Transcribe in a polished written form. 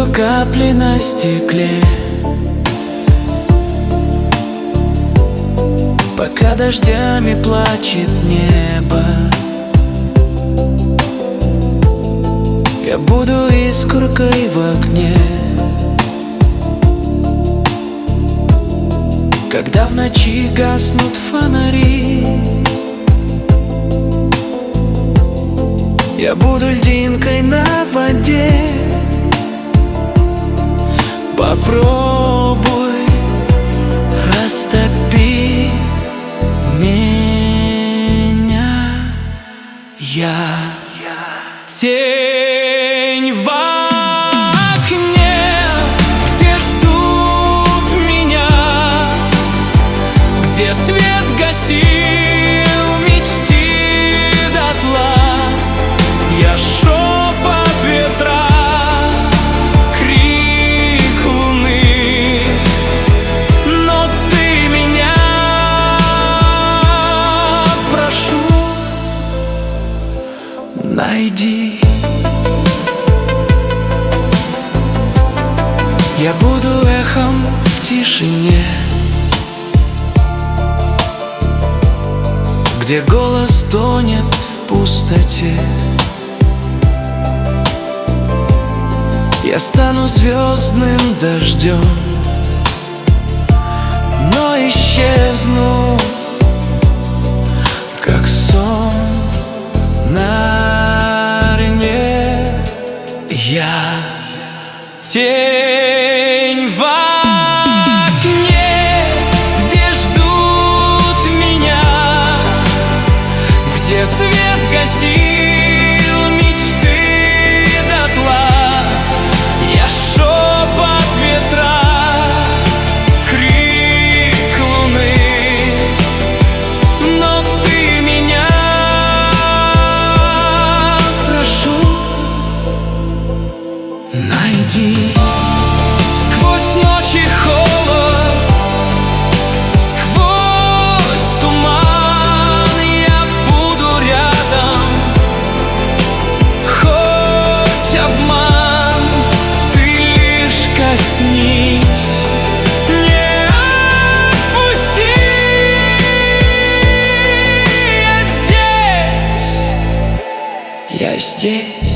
Рисую капли на стекле, пока дождями плачет небо. Я буду искоркой в огне, когда в ночи гаснут фонари. Я буду льдинкой на воде. Попробуй, растопи меня. Я тень в окне, где ждут меня, где свет гасил мечты дотла. Я шепот ветра, крик луны, но ты меня, прошу, найди. Я буду эхом в тишине, где голос тонет в пустоте. Я стану звездным дождем, но исчезну, как сон на льне. Я тень в окне, где ждут меня, где свет гасил мечты дотла. Я шепот ветра, крик луны, но ты меня, прошу, найди. Сквозь ночи холод, сквозь туман я буду рядом. Хоть обман, ты лишь коснись, не отпусти. Я здесь, я здесь.